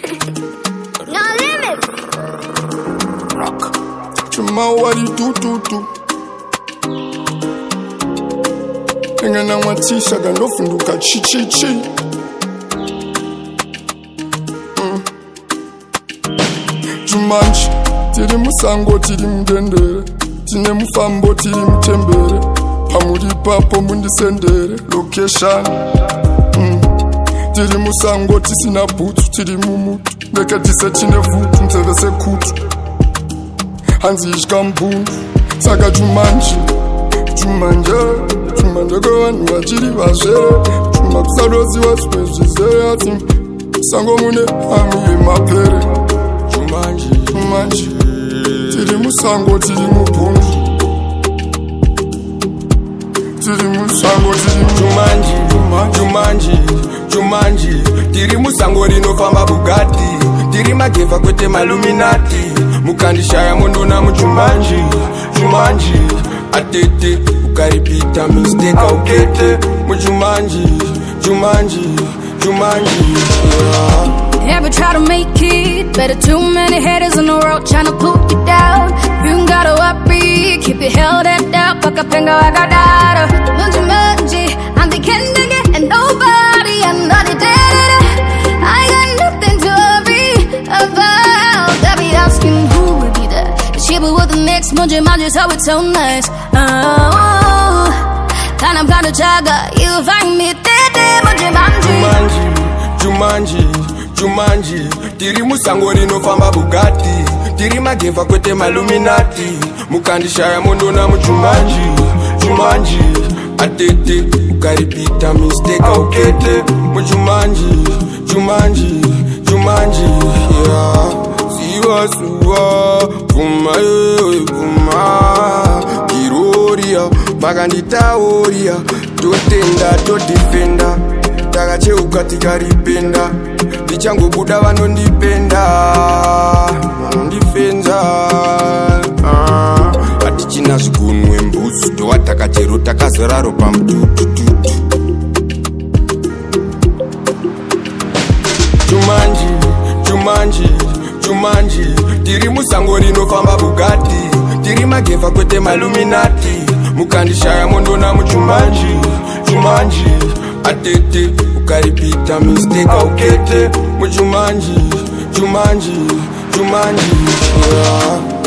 No limit. Rock. Chuma wali tu. Engana mwatisha gandofunduka chi. Jumanji, tiri musango tiri mudendere, tine mufambo tiri mutembere, pamuri papo mundisendere, location. Tiri musango tisina butsu, tiri mumutu, ndeke tise tine vutu, mtevese kutu, hanzi ishka mbungu, saka Jumanji kwa wanu wachiri vazhere, Juma kusadozi waswezvizere, ati sango mune hami yemapere. Jumanji, tiri musango tiri mubungu, tiri musango tiri Jumanji, tiri musango rinofamba Bugatti, tiri mageva kwete maluminati, mukandishaya mondona mujumanji. Atete ukaripita mistake aukete mujumanji. Never try to make it, better too many haters in the road tryna put you down. You gotta worry, keep your head up, paka penga wakadara. Mujumanji, I'm the candidate and nobody, I'm not a dead. I got nothing to worry about. They be asking who would be there. She be with the next Mujumanji, so it's so nice. And I'm gonna chaga, you find me dead, Jumanji, tiri musango rinofamba Bugatti, tiri mageva kwete maluminati, mukandishaya mondona mujumanji. Atete ukaripita mistake aukete mujumanji. Yeah. Siwa puma kiroria makanditauria totenda todifenda takacheuka tikaripenda ndichangobuda vanondipenda hatichina zvigunwe mbuzi towatakachero takazoraro pamutututu. Jumanji, tiri musango rinofamba Bugatti, tiri mageva kwete maluminati, mukandishaya mondona mujumanji. Atete ukaripita mistake aukete mujumanji. Yeah.